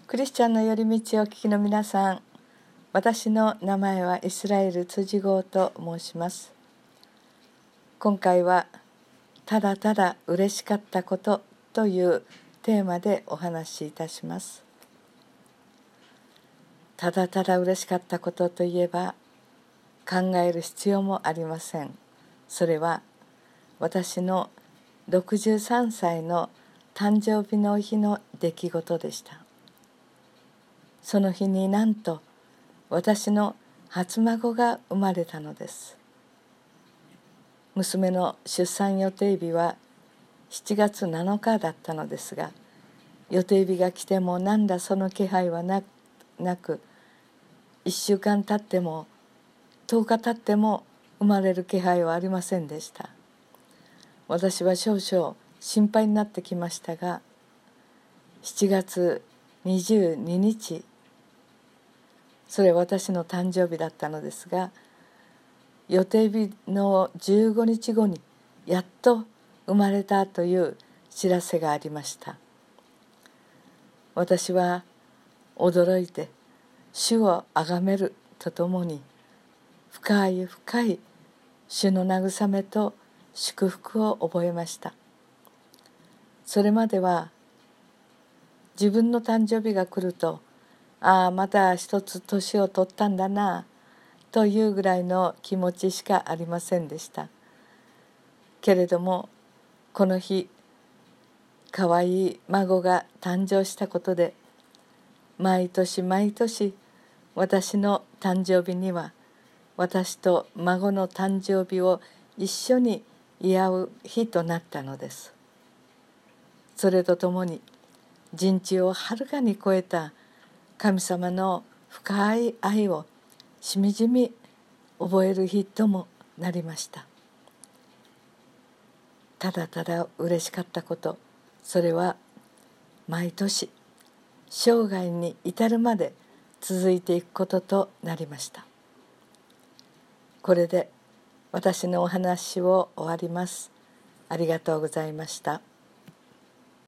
クリスチャンの寄り道をお聞きの皆さん、私の名前はイスラエル辻郷と申します。今回はただただ嬉しかったことというテーマでお話しいたします。ただただ嬉しかったことといえば考える必要もありません。それは私の63歳の誕生日の日の出来事でした。その日になんと私の初孫が生まれたのです。娘の出産予定日は7月7日だったのですが、予定日が来てもなんだその気配はなく、1週間経っても10日経っても生まれる気配はありませんでした。私は少々心配になってきましたが、7月22日、それは私の誕生日だったのですが、予定日の15日後にやっと生まれたという知らせがありました。私は驚いて主をあがめるとともに、深い深い主の慰めと祝福を覚えました。それまでは自分の誕生日が来ると、また一つ年を取ったんだなというぐらいの気持ちしかありませんでした。けれどもこの日、かわいい孫が誕生したことで、毎年毎年私の誕生日には私と孫の誕生日を一緒に祝う日となったのです。それとともに人知をはるかに超えた神様の深い愛をしみじみ覚える日ともなりました。ただただ嬉しかったこと、それは毎年生涯に至るまで続いていくこととなりました。これで私のお話を終わります。ありがとうございました。